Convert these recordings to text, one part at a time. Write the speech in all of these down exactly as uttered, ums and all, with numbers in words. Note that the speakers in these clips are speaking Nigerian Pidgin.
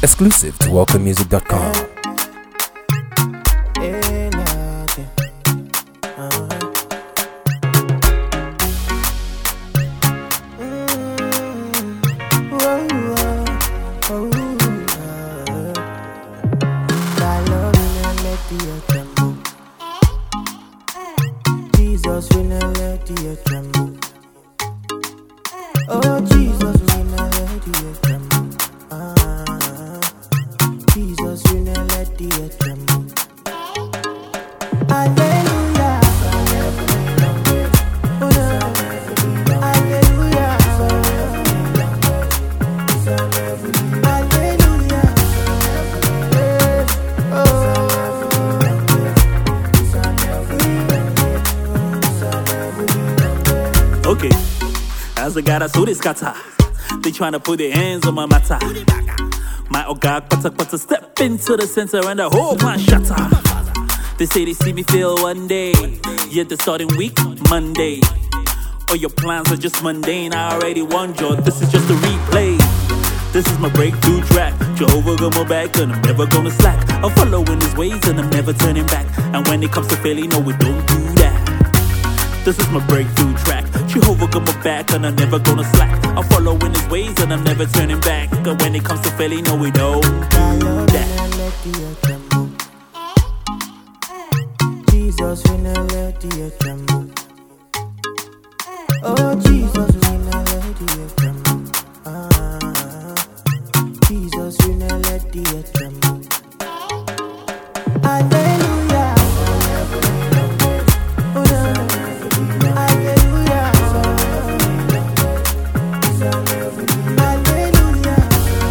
Exclusive to welcome music dot com. Jesus, we never let you tremble. Oh, Jesus, we never let you tremble. Ah, Jesus, we never let you tremble. Hallelujah. Oh, no. Hallelujah. Hallelujah. Okay, as a guy that's so scatter, they tryna put their hands on my matter. My oga kwata kwata step into the center and the whole plan shatter. They say they see me fail one day, yet the starting week Monday. All your plans are just mundane. I already won, Joe. This is just a replay. This is my breakthrough track. Jehovah got my back and I'm never gonna slack. I'm following his ways and I'm never turning back. And when it comes to failing, no, we don't do that. This is my breakthrough track. Jehovah got my back and I'm never gonna slack. I'm following his ways and I'm never turning back. And when it comes to failing, no, we don't do that. Jesus, we never let you tremble. Oh, Jesus, we never let you tremble. Ah, Jesus, we never let you tremble. Hallelujah. Oh, no. Hallelujah. Hallelujah.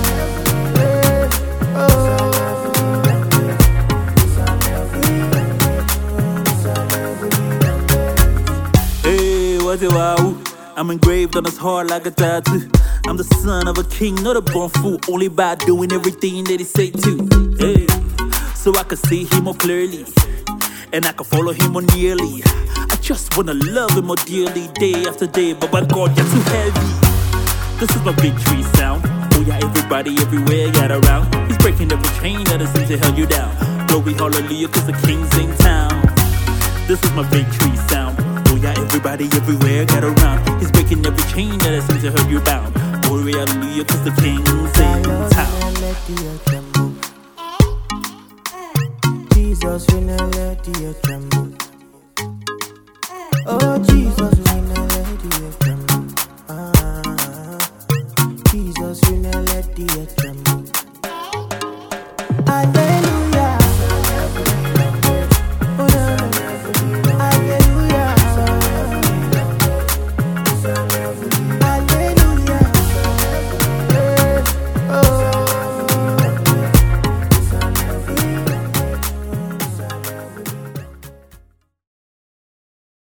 Hey, what's it wow? I'm engraved on his heart like a tattoo. I'm the son of a king, not a born fool. Only by doing everything that he say to. Hey, so I can see him more clearly, and I can follow him more nearly. I just wanna love him more dearly, day after day. But my God, you're too heavy. This is my victory sound. Oh yeah, everybody everywhere gather around. He's breaking every chain that seems to hold you down. Glory, hallelujah, cause the king's in town. This is my victory sound. Oh yeah, everybody everywhere gather around. He's breaking every chain that seems to hold you bound. Glory, hallelujah, cause the king's in town. Jesus, we never let you tremble.